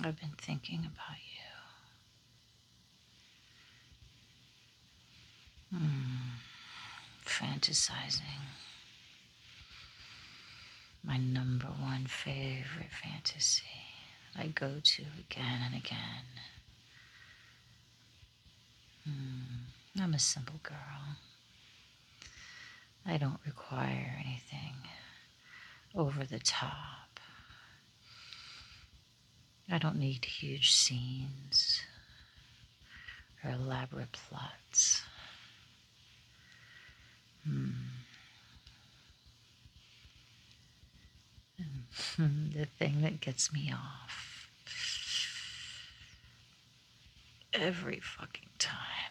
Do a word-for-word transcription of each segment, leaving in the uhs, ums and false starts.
I've been thinking about you. Hmm. Fantasizing. My number one favorite fantasy that I go to again and again. Hmm. I'm a simple girl. I don't require anything over the top. I don't need huge scenes or elaborate plots. Hmm. The thing that gets me off every fucking time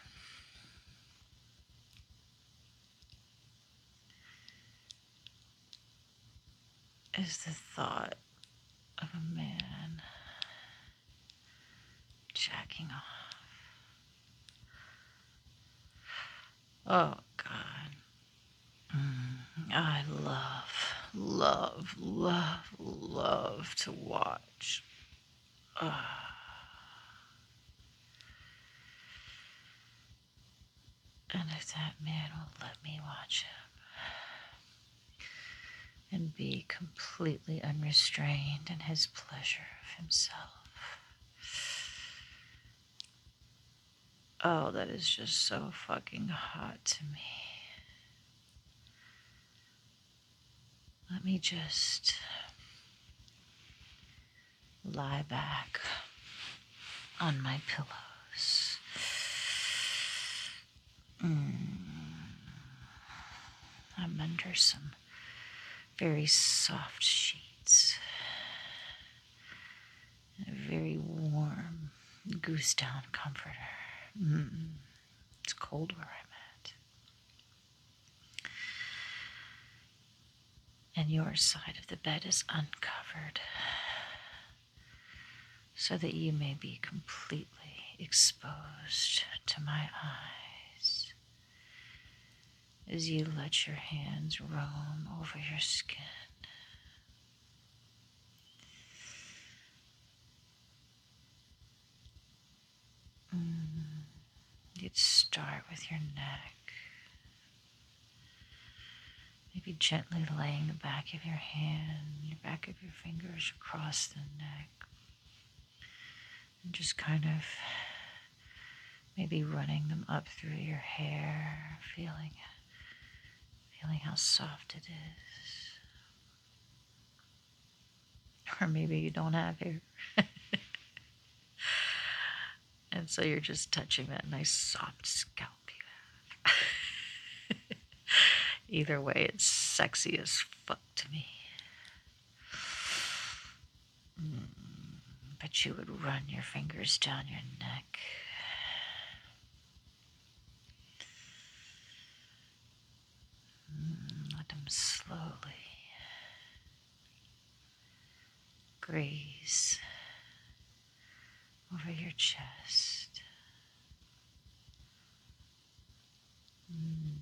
is the thought of a man jacking off. Oh, God. Mm, I love, love, love, love to watch. Uh, and if that man will let me watch him and be completely unrestrained in his pleasure of himself. Oh, that is just so fucking hot to me. Let me just lie back on my pillows. Mm. I'm under some very soft sheets. A very warm goose down comforter. Mm. It's cold where I'm at. And your side of the bed is uncovered so that you may be completely exposed to my eyes as you let your hands roam over your skin. Mm. You'd start with your neck, maybe gently laying the back of your hand, your back of your fingers across the neck, and just kind of maybe running them up through your hair, feeling feeling how soft it is. Or maybe you don't have hair. And so you're just touching that nice soft scalp you have. Either way, it's sexy as fuck to me. Mm. But you would run your fingers down your neck. Mm. Let them slowly graze over your chest. Mm.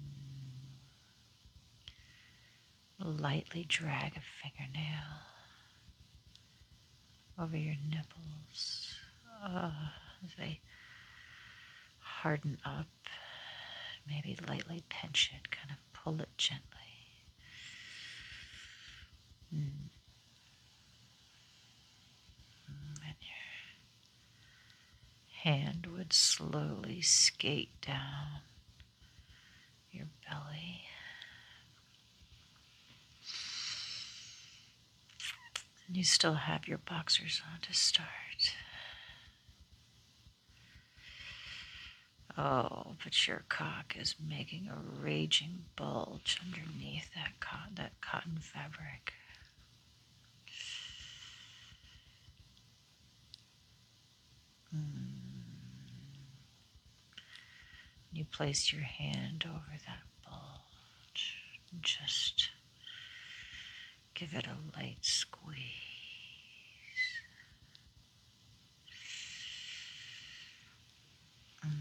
Lightly drag a fingernail over your nipples uh, as they harden up. Maybe lightly pinch it, kind of pull it gently. Mm. And your hand would slowly skate down your belly. And you still have your boxers on to start. Oh, but your cock is making a raging bulge underneath that, co- that cotton fabric. Mm. You place your hand over that bulge and just give it a light squeeze. Mm.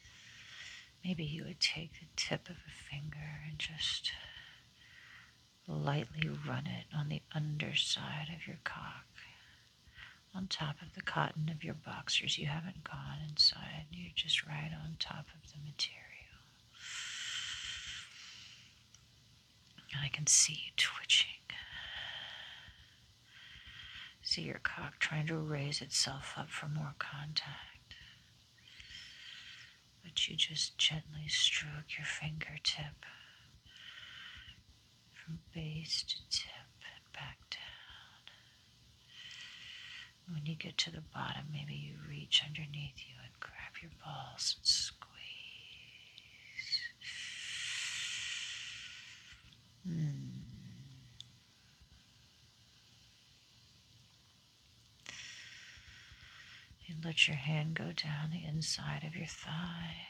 Maybe you would take the tip of a finger and just lightly run it on the underside of your cock, on top of the cotton of your boxers. You haven't gone inside, you're just right on top of the material. And I can see you twitching. See your cock trying to raise itself up for more contact. But you just gently stroke your fingertip from base to tip and back down. When you get to the bottom, maybe you reach underneath you and grab your balls and squeeze. Hmm. You let your hand go down the inside of your thigh,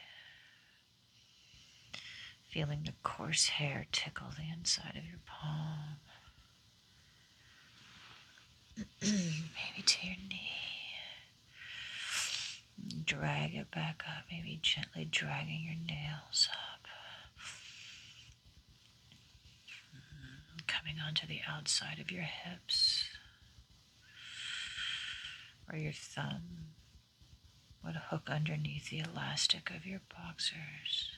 feeling the coarse hair tickle the inside of your palm. Maybe to your knee. Drag it back up, maybe gently dragging your nails up. Coming onto the outside of your hips, or your thumb would hook underneath the elastic of your boxers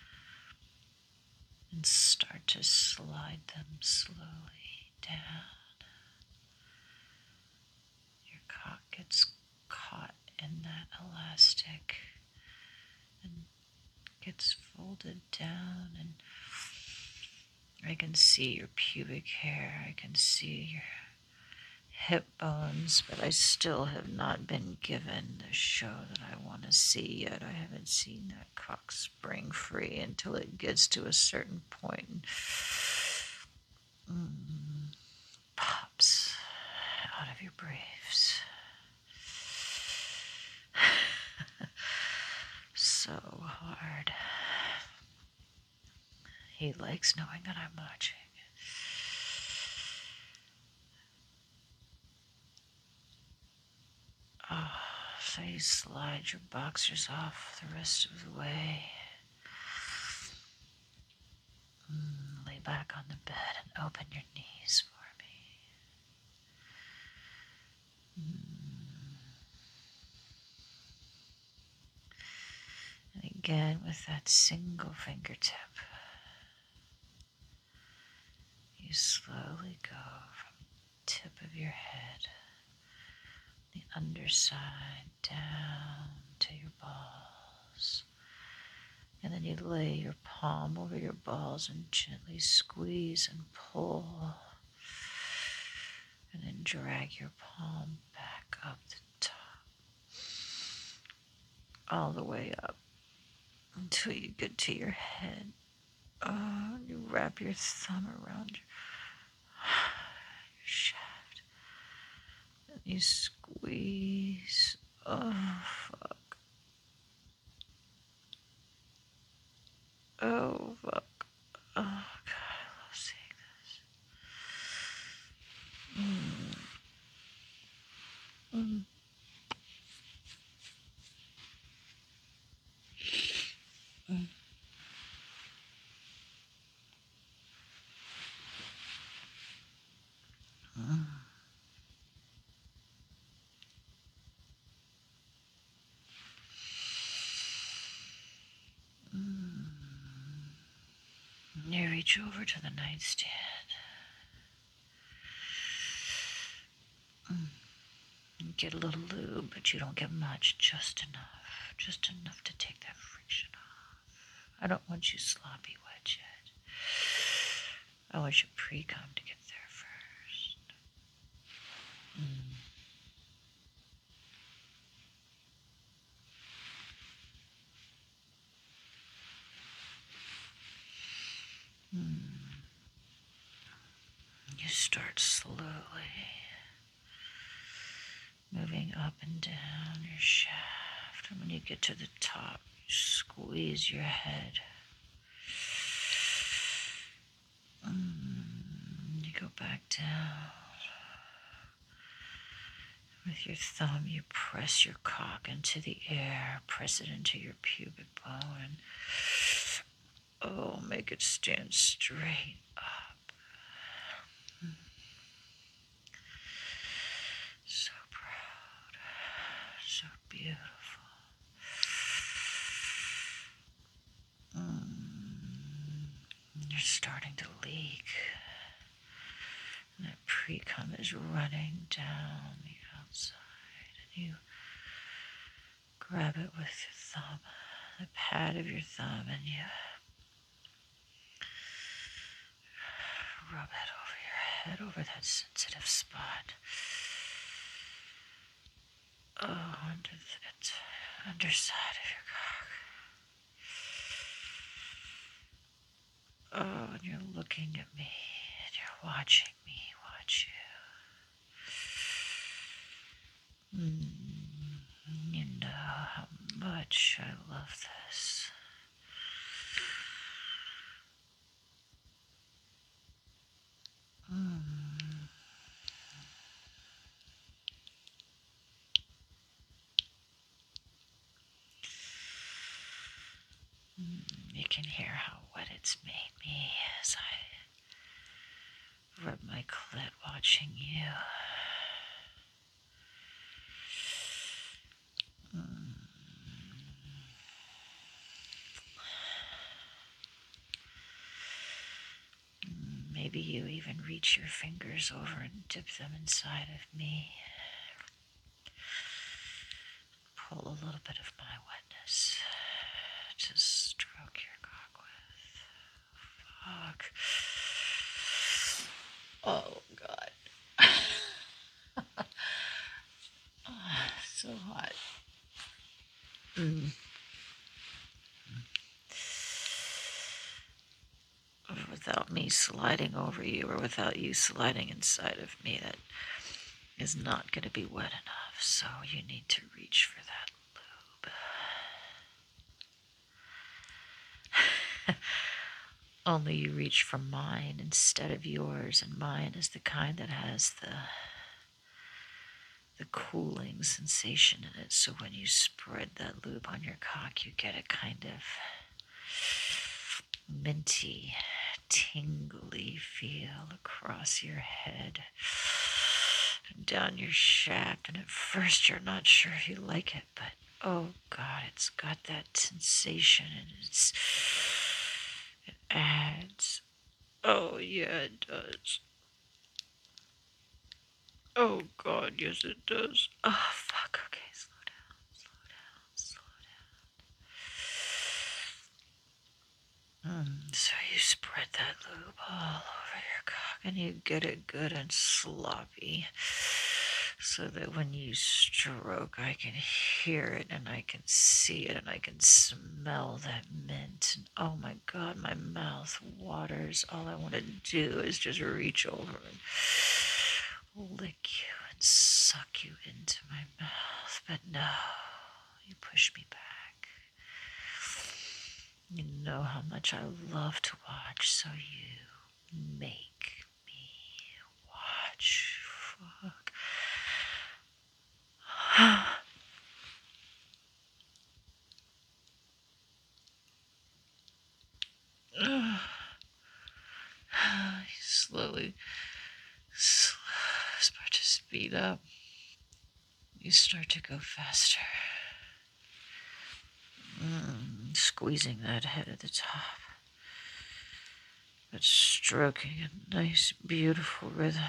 and start to slide them slowly down. Your cock gets caught in that elastic and gets folded down, and I can see your pubic hair, I can see your hip bones, but I still have not been given the show that I want to see yet. I haven't seen that cock spring free until it gets to a certain point and mm, pops out of your briefs. So hard. He likes knowing that I'm watching. Oh, so you slide your boxers off the rest of the way. Mm, lay back on the bed and open your knees for me. Mm. And again, with that single fingertip, you slowly go from the tip of your head, the underside, down to your balls. And then you lay your palm over your balls and gently squeeze and pull. And then drag your palm back up the top, all the way up until you get to your head. Oh, you wrap your thumb around your, your shaft. And you squeeze. Oh, fuck. Oh, fuck. Oh, God, I love seeing this. Mm. Mm. Mm. Mm. Mm. You reach over to the nightstand. Mm. You get a little lube, but you don't get much, just enough. Just enough to take that friction off. I don't want you sloppy wet yet. I want your pre-cum to get there first. Mm. Mm. You start slowly moving up and down your shaft, and when you get to the top, you squeeze your head. Mm. You go back down. With your thumb, you press your cock into the air, press it into your pubic bone, and oh, make it stand straight up. You're starting to leak. And that pre-cum is running down the outside. And you grab it with your thumb, the pad of your thumb, and you rub it over your head, over that sensitive spot. Oh, under the underside of your cock. Oh, and you're looking at me, and you're watching me watch you. Mm, you know how much I love this. Mm. You can hear how wet it's made me as I rub my clit watching you. Mm. Maybe you even reach your fingers over and dip them inside of me. Pull a little bit of my wetness to stroke your cock with. Fuck. Oh, God. Oh, so hot. Mm. Without me sliding over you or without you sliding inside of me, that is not going to be wet enough. So you need to reach for that lube. Only you reach for mine instead of yours, and mine is the kind that has the the cooling sensation in it. So when you spread that lube on your cock, you get a kind of minty, tingly feel across your head and down your shaft. And at first you're not sure if you like it, but oh God, it's got that sensation, and it's it adds. Oh yeah, it does. Oh God, yes it does. Oh fuck, okay, slow down, slow down, slow down. Mm, so you spread that lube all over your cock and you get it good and sloppy so that when you stroke I can hear it and I can see it and I can smell that mint. And oh my God, my mouth waters. All I want to do is just reach over and lick you and suck you into my mouth. But no, you push me back. You know how much I love to watch, so you make me watch. Fuck. You slowly, slowly start to speed up. You start to go faster. Mm, squeezing that head at the top, but stroking a nice, beautiful rhythm.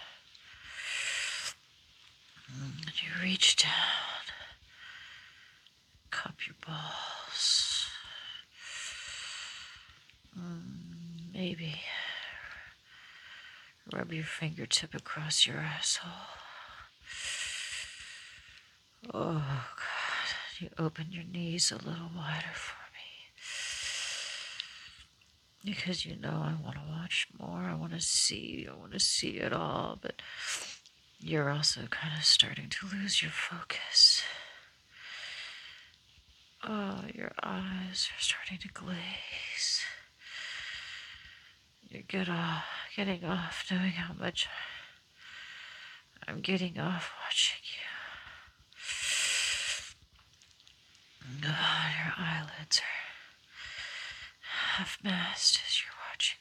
Mm, and you reach down, cup your balls. Mm, maybe rub your fingertip across your asshole. Oh, God. You open your knees a little wider for me. Because you know I want to watch more. I want to see. I want to see it all. But you're also kind of starting to lose your focus. Oh, your eyes are starting to glaze. You get off, getting off, knowing how much I'm getting off watching you. God, your eyelids are half-mast as you're watching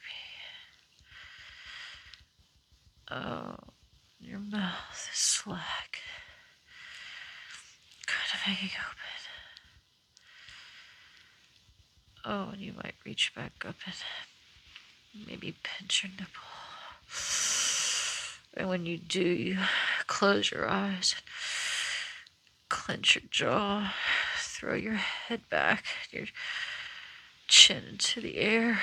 me. Oh, your mouth is slack, kind of hanging open. Oh, and you might reach back up and Maybe pinch your nipple. And when you do, you close your eyes, clench your jaw, throw your head back, your chin into the air.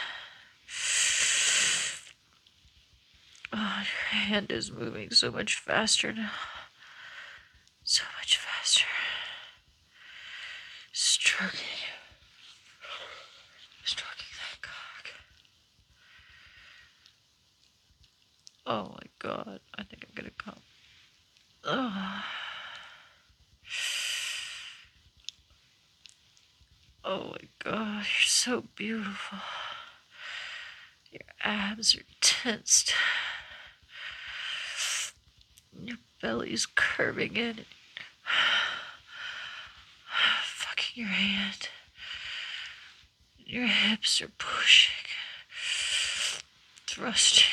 Oh, your hand is moving so much faster now. So much faster. Stroking. Stroking that cock. Oh my god, I think I'm gonna come. Oh. Oh my god, you're so beautiful. Your abs are tensed. Your belly's curving in. Fucking your hand. Your hips are pushing. Thrusting.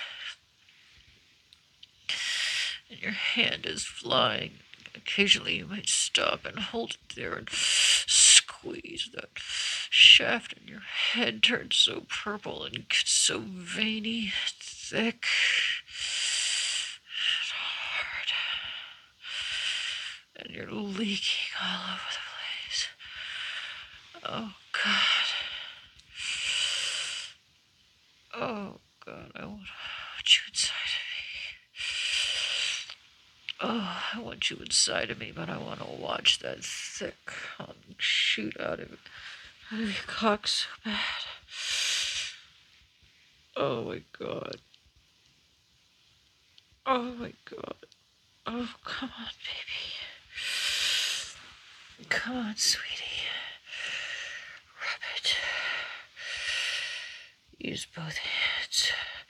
And your hand is flying. Occasionally you might stop and hold it there and squeeze that shaft, and your head turns so purple and gets so veiny, thick, and hard. And you're leaking all over the place. Oh, God. Oh, God, I want you inside of me. Oh, I want you inside of me, but I want to watch that thick cum shoot out of, out of your cock so bad. Oh, my God. Oh, my God. Oh, come on, baby. Come on, sweetie. Rub it. Use both hands.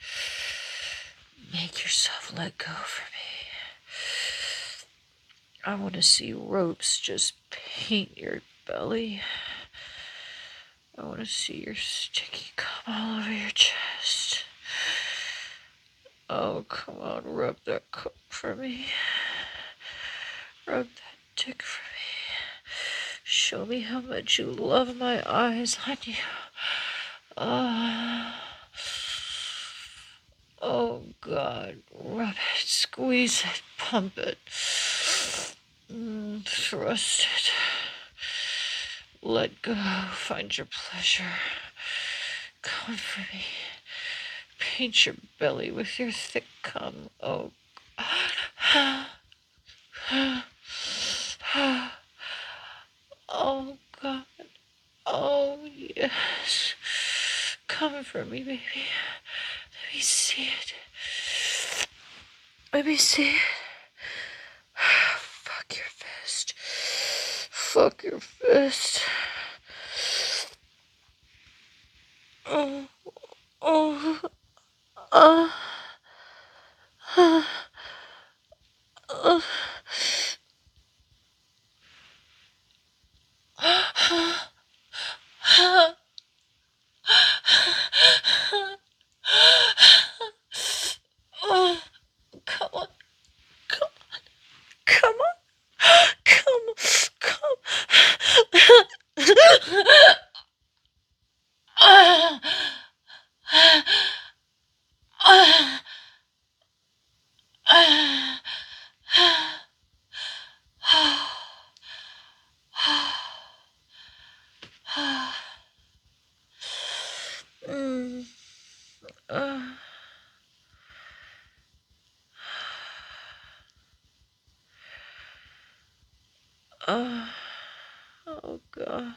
Make yourself let go for me. I want to see ropes just paint your belly. I want to see your sticky cum all over your chest. Oh, come on, rub that cock for me. Rub that dick for me. Show me how much you love my eyes on you. Oh, oh God, rub it, squeeze it, pump it, mm, thrust it. Let go, find your pleasure. Come for me. Paint your belly with your thick cum. Oh, oh God. Oh yes. Come for me, baby. Let me see it. Let me see it. Fuck your fist. Fuck your fist. Oh, oh, uh, uh, uh, uh, come on, come on, come on, come, come. Uh, uh, uh, mm, uh, uh, oh God.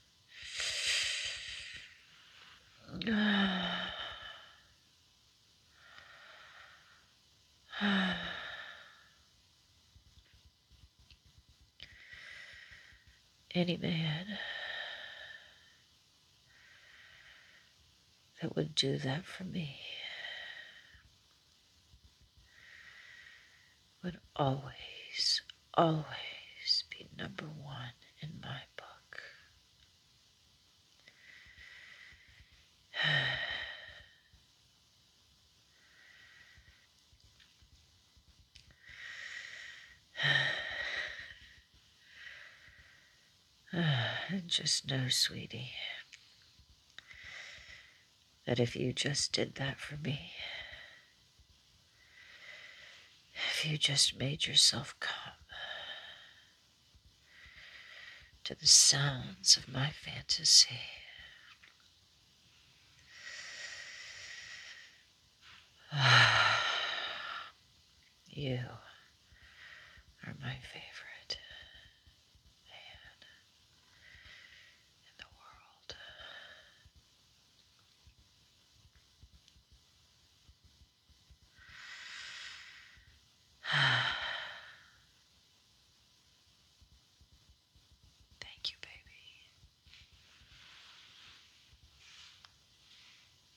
Any man that would do that for me would always, always be number one in my book. Just know, sweetie, that if you just did that for me, if you just made yourself come to the sounds of my fantasy, you are my favorite.